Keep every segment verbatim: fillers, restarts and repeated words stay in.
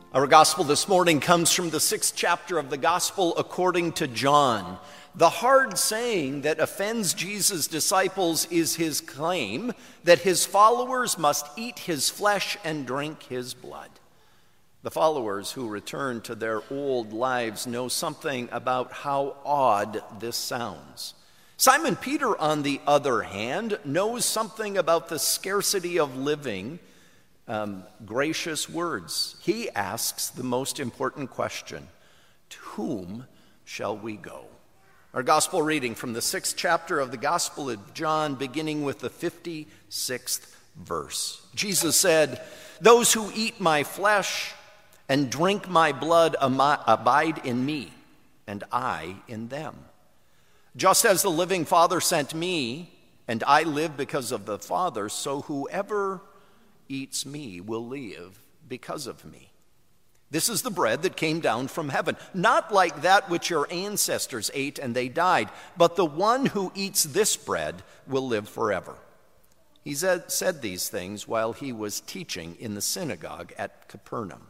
Our gospel this morning comes from the sixth chapter of the Gospel according to John. The hard saying that offends Jesus' disciples is his claim that his followers must eat his flesh and drink his blood. The followers who return to their old lives know something about how odd this sounds. Simon Peter, on the other hand, knows something about the scarcity of living Um, gracious words. He asks the most important question: to whom shall we go? Our gospel reading from the sixth chapter of the Gospel of John, beginning with the fifty-sixth verse. Jesus said, "Those who eat my flesh and drink my blood abide in me, and I in them. Just as the living Father sent me, and I live because of the Father, so whoever eats me will live because of me. This is the bread that came down from heaven, not like that which your ancestors ate and they died, but the one who eats this bread will live forever." He said these things while he was teaching in the synagogue at Capernaum.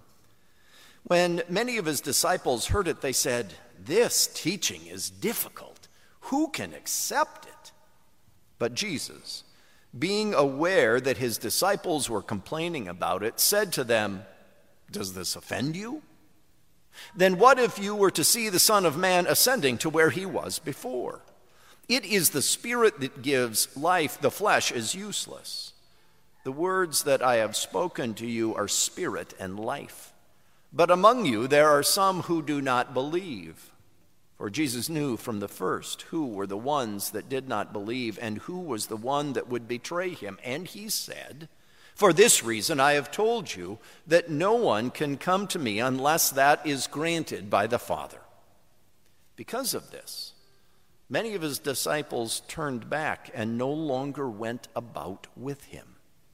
When many of his disciples heard it, they said, "This teaching is difficult. Who can accept it?" But Jesus, being aware that his disciples were complaining about it, said to them, "Does this offend you? Then what if you were to see the Son of Man ascending to where he was before? It is the Spirit that gives life. The flesh is useless. The words that I have spoken to you are spirit and life. But among you there are some who do not believe." For Jesus knew from the first who were the ones that did not believe and who was the one that would betray him. And he said, "For this reason I have told you that no one can come to me unless that is granted by the Father." Because of this, many of his disciples turned back and no longer went about with him.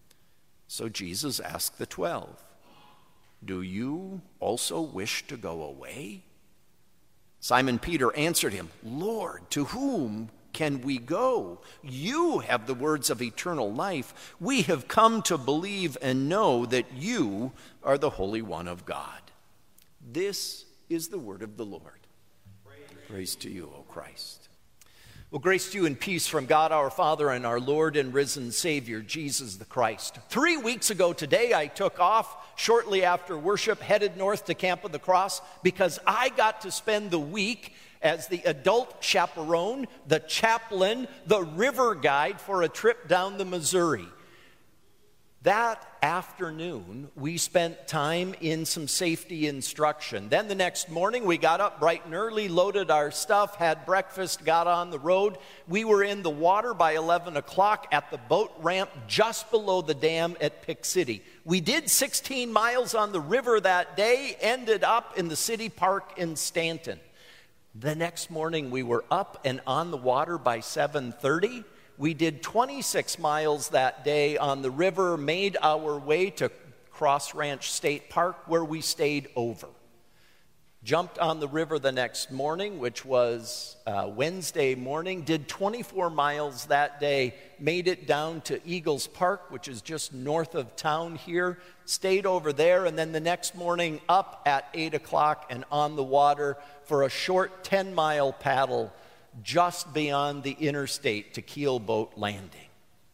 So Jesus asked the twelve, "Do you also wish to go away?" Simon Peter answered him, "Lord, to whom can we go? You have the words of eternal life. We have come to believe and know that you are the Holy One of God." This is the word of the Lord. Praise, Praise to you, O Christ. Well, grace to you and peace from God our Father and our Lord and risen Savior, Jesus the Christ. Three weeks ago today, I took off shortly after worship, headed north to Camp of the Cross, because I got to spend the week as the adult chaperone, the chaplain, the river guide for a trip down the Missouri. That afternoon, we spent time in some safety instruction. Then the next morning, we got up bright and early, loaded our stuff, had breakfast, got on the road. We were in the water by eleven o'clock at the boat ramp just below the dam at Pick City. We did sixteen miles on the river that day, ended up in the city park in Stanton. The next morning, we were up and on the water by seven thirty. We did twenty-six miles that day on the river, made our way to Cross Ranch State Park, where we stayed over. Jumped on the river the next morning, which was uh, Wednesday morning, did twenty-four miles that day, made it down to Eagles Park, which is just north of town here, stayed over there, and then the next morning up at eight o'clock and on the water for a short ten-mile paddle just beyond the interstate to Keelboat Landing.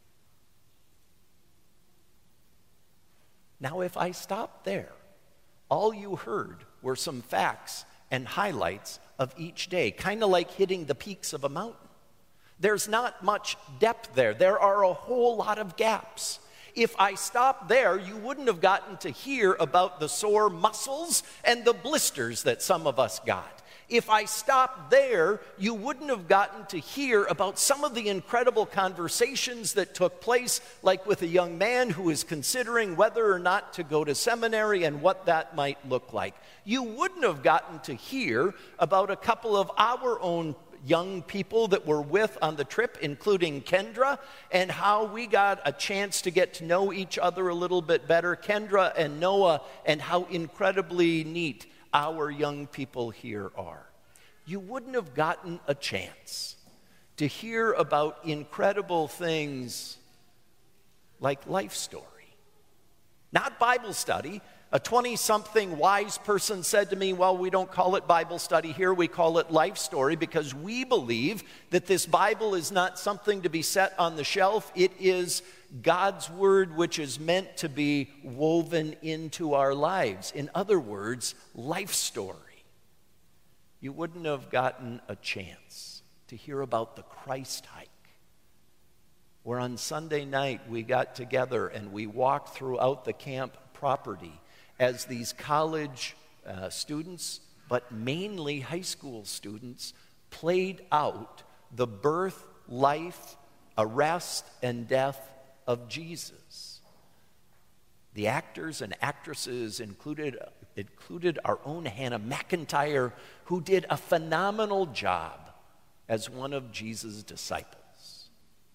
Now, if I stopped there, all you heard were some facts and highlights of each day, kind of like hitting the peaks of a mountain. There's not much depth there. There are a whole lot of gaps. If I stopped there, you wouldn't have gotten to hear about the sore muscles and the blisters that some of us got. If I stopped there, you wouldn't have gotten to hear about some of the incredible conversations that took place, like with a young man who is considering whether or not to go to seminary and what that might look like. You wouldn't have gotten to hear about a couple of our own young people that were with on the trip, including Kendra, and how we got a chance to get to know each other a little bit better, Kendra and Noah, and how incredibly neat our young people here are. You wouldn't have gotten a chance to hear about incredible things like Life Story. Not Bible study, A twenty-something wise person said to me, well, we don't call it Bible study here, we call it life story, because we believe that this Bible is not something to be set on the shelf. It is God's word, which is meant to be woven into our lives. In other words, life story. You wouldn't have gotten a chance to hear about the Christ hike, where on Sunday night we got together and we walked throughout the camp property as these college uh, students, but mainly high school students, played out the birth, life, arrest, and death of Jesus. The actors and actresses included, included our own Hannah McIntyre, who did a phenomenal job as one of Jesus' disciples.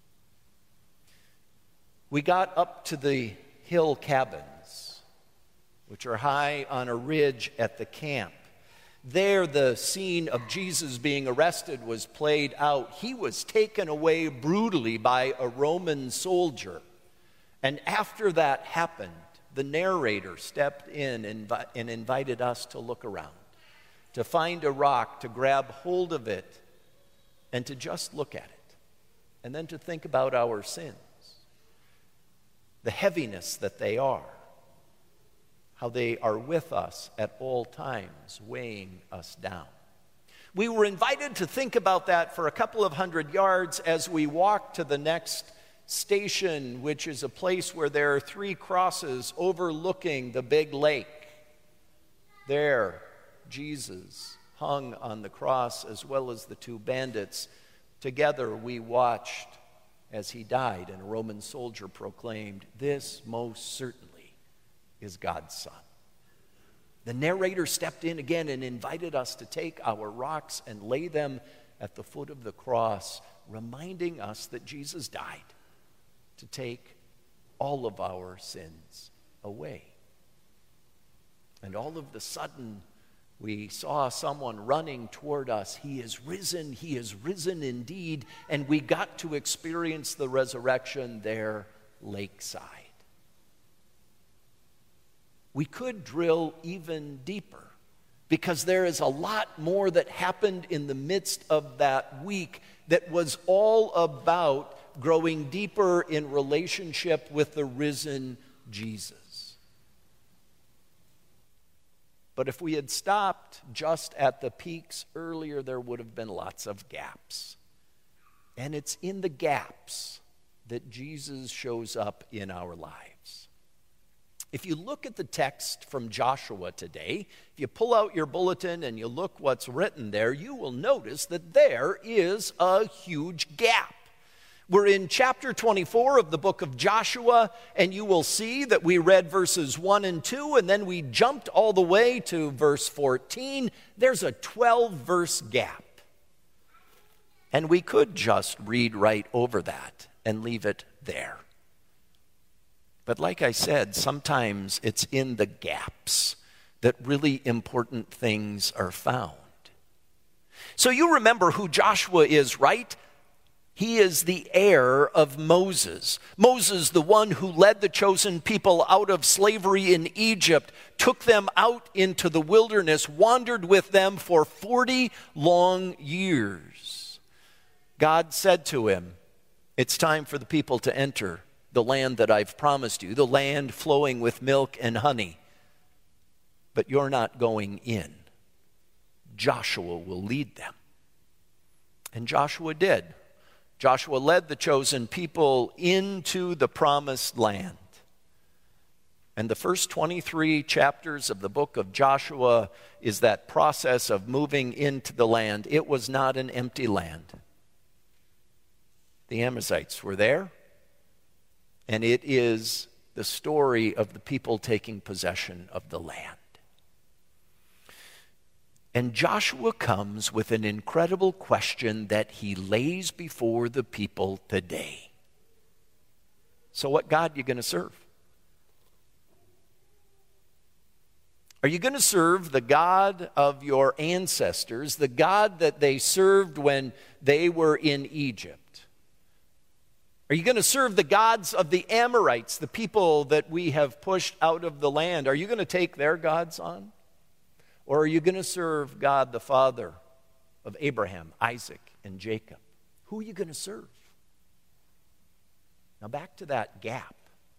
We got up to the hill cabins, which are high on a ridge at the camp. There, the scene of Jesus being arrested was played out. He was taken away brutally by a Roman soldier. And after that happened, the narrator stepped in and, and invited us to look around, to find a rock, to grab hold of it, and to just look at it, and then to think about our sins, the heaviness that they are, how they are with us at all times, weighing us down. We were invited to think about that for a couple of hundred yards as we walked to the next station, which is a place where there are three crosses overlooking the big lake. There, Jesus hung on the cross, as well as the two bandits. Together we watched as he died, and a Roman soldier proclaimed, "This most certainly is God's Son." The narrator stepped in again and invited us to take our rocks and lay them at the foot of the cross, reminding us that Jesus died to take all of our sins away. And all of the sudden, we saw someone running toward us. He is risen, he is risen indeed, and we got to experience the resurrection there lakeside. We could drill even deeper, because there is a lot more that happened in the midst of that week that was all about growing deeper in relationship with the risen Jesus. But if we had stopped just at the peaks earlier, there would have been lots of gaps. And it's in the gaps that Jesus shows up in our lives. If you look at the text from Joshua today, if you pull out your bulletin and you look what's written there, you will notice that there is a huge gap. We're in chapter twenty-four of the book of Joshua, and you will see that we read verses one and two, and then we jumped all the way to verse fourteen. There's a twelve-verse gap. And we could just read right over that and leave it there. But like I said, sometimes it's in the gaps that really important things are found. So you remember who Joshua is, right? He is the heir of Moses. Moses, the one who led the chosen people out of slavery in Egypt, took them out into the wilderness, wandered with them for forty long years. God said to him, "It's time for the people to enter the land that I've promised you, the land flowing with milk and honey. But you're not going in. Joshua will lead them." And Joshua did. Joshua led the chosen people into the promised land. And the first twenty-three chapters of the book of Joshua is that process of moving into the land. It was not an empty land. The Amalekites were there, and it is the story of the people taking possession of the land. And Joshua comes with an incredible question that he lays before the people today. So what God are you going to serve? Are you going to serve the God of your ancestors, the God that they served when they were in Egypt? Are you going to serve the gods of the Amorites, the people that we have pushed out of the land? Are you going to take their gods on? Or are you going to serve God, the Father of Abraham, Isaac, and Jacob? Who are you going to serve? Now back to that gap.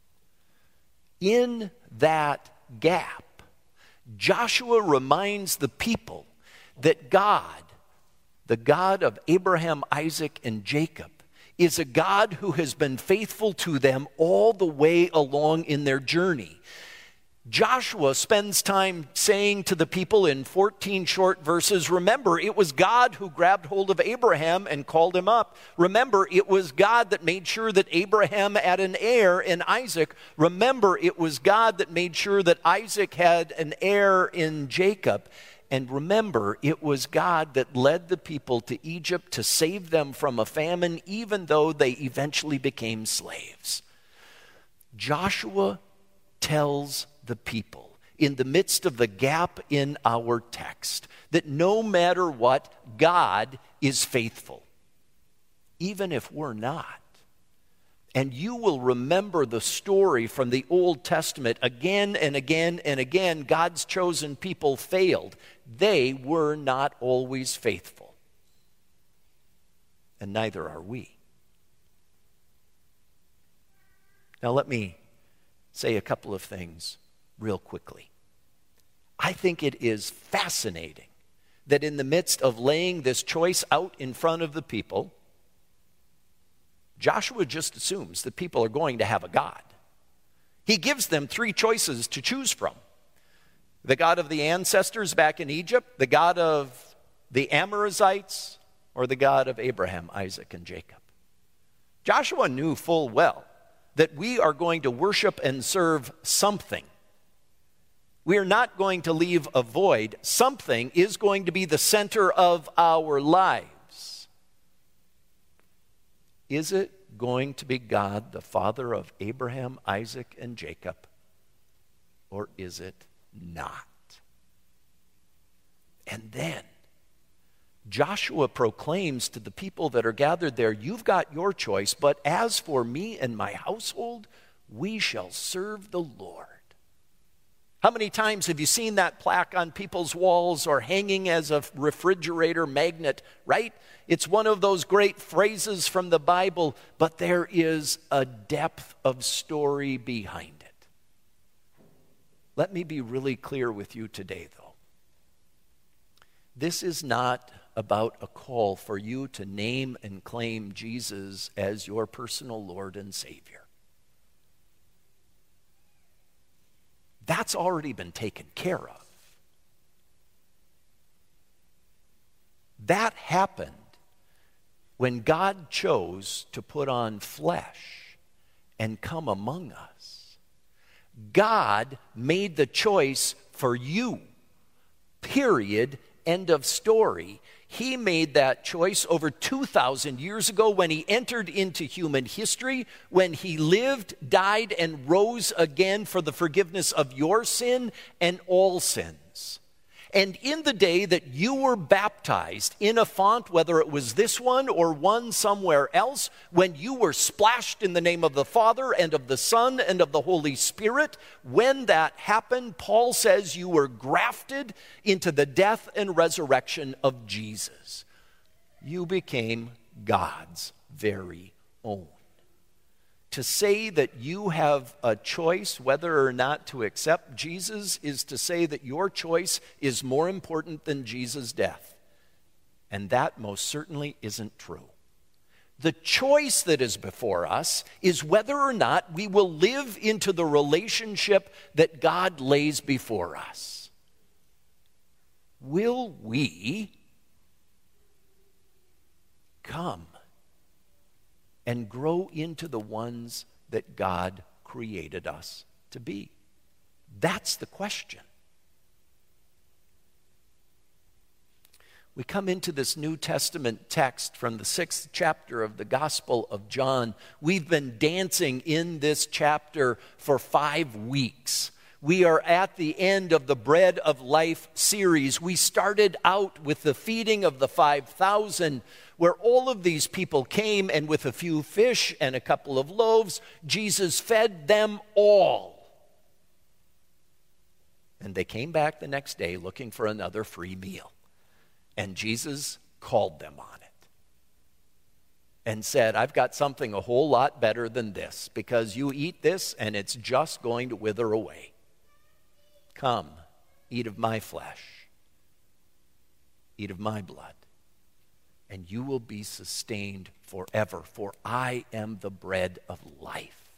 In that gap, Joshua reminds the people that God, the God of Abraham, Isaac, and Jacob, is a God who has been faithful to them all the way along in their journey. Joshua spends time saying to the people in fourteen short verses, remember, it was God who grabbed hold of Abraham and called him up. Remember, it was God that made sure that Abraham had an heir in Isaac. Remember, it was God that made sure that Isaac had an heir in Jacob. And remember, it was God that led the people to Egypt to save them from a famine, even though they eventually became slaves. Joshua tells the people, in the midst of the gap in our text, that no matter what, God is faithful, even if we're not. And you will remember the story from the Old Testament again and again and again. God's chosen people failed. They were not always faithful. And neither are we. Now let me say a couple of things real quickly. I think it is fascinating that in the midst of laying this choice out in front of the people, Joshua just assumes that people are going to have a God. He gives them three choices to choose from. The God of the ancestors back in Egypt, the God of the Amorites, or the God of Abraham, Isaac, and Jacob. Joshua knew full well that we are going to worship and serve something. We are not going to leave a void. Something is going to be the center of our lives. Is it going to be God, the Father of Abraham, Isaac, and Jacob? Or is it not? And then Joshua proclaims to the people that are gathered there, you've got your choice, but as for me and my household, we shall serve the Lord. How many times have you seen that plaque on people's walls or hanging as a refrigerator magnet, right? It's one of those great phrases from the Bible, but there is a depth of story behind it. Let me be really clear with you today, though. This is not about a call for you to name and claim Jesus as your personal Lord and Savior. That's already been taken care of. That happened when God chose to put on flesh and come among us. God made the choice for you. Period. End of story. He made that choice over two thousand years ago when he entered into human history, when he lived, died, and rose again for the forgiveness of your sin and all sins. And in the day that you were baptized in a font, whether it was this one or one somewhere else, when you were splashed in the name of the Father and of the Son and of the Holy Spirit, when that happened, Paul says you were grafted into the death and resurrection of Jesus. You became God's very own. To say that you have a choice whether or not to accept Jesus is to say that your choice is more important than Jesus' death. And that most certainly isn't true. The choice that is before us is whether or not we will live into the relationship that God lays before us. Will we come and grow into the ones that God created us to be? That's the question. We come into this New Testament text from the sixth chapter of the Gospel of John. We've been dancing in this chapter for five weeks. We are at the end of the Bread of Life series. We started out with the feeding of the five thousand, where all of these people came, and with a few fish and a couple of loaves, Jesus fed them all. And they came back the next day looking for another free meal. And Jesus called them on it and said, I've got something a whole lot better than this, because you eat this and it's just going to wither away. Come, eat of my flesh, eat of my blood, and you will be sustained forever, for I am the bread of life.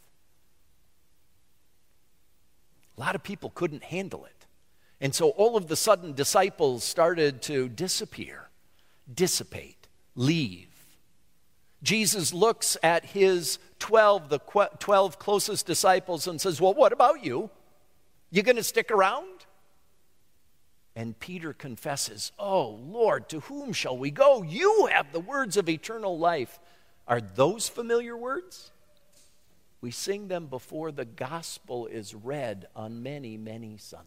A lot of people couldn't handle it. And so all of the sudden, disciples started to disappear, dissipate, leave. Jesus looks at his twelve, the twelve closest disciples, and says, well, what about you? You going to stick around? And Peter confesses, oh, Lord, to whom shall we go? You have the words of eternal life. Are those familiar words? We sing them before the gospel is read on many, many Sundays.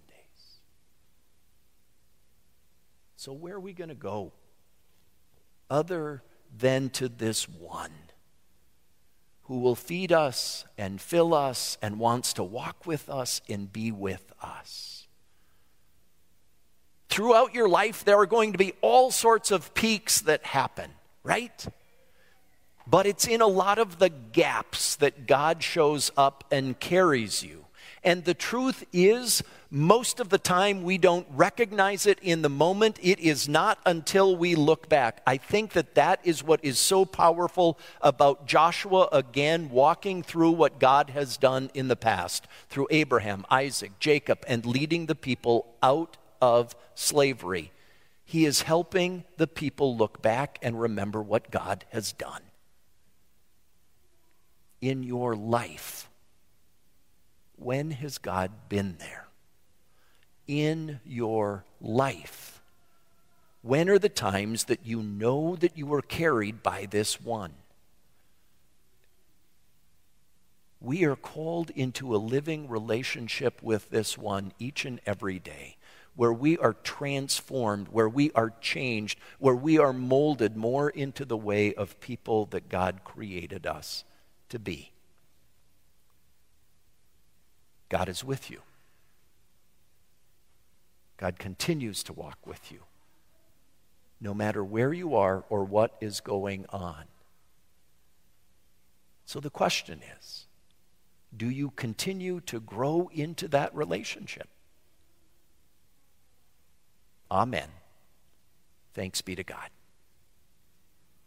So where are we going to go other than to this one who will feed us and fill us and wants to walk with us and be with us? Throughout your life, there are going to be all sorts of peaks that happen, right? But it's in a lot of the gaps that God shows up and carries you. And the truth is, most of the time we don't recognize it in the moment. It is not until we look back. I think that that is what is so powerful about Joshua again walking through what God has done in the past through Abraham, Isaac, Jacob, and leading the people out of slavery. He is helping the people look back and remember what God has done in your life. When has God been there? In your life, when are the times that you know that you were carried by this one? We are called into a living relationship with this one each and every day, where we are transformed, where we are changed, where we are molded more into the way of people that God created us to be. God is with you. God continues to walk with you, no matter where you are or what is going on. So the question is, do you continue to grow into that relationship? Amen. Thanks be to God.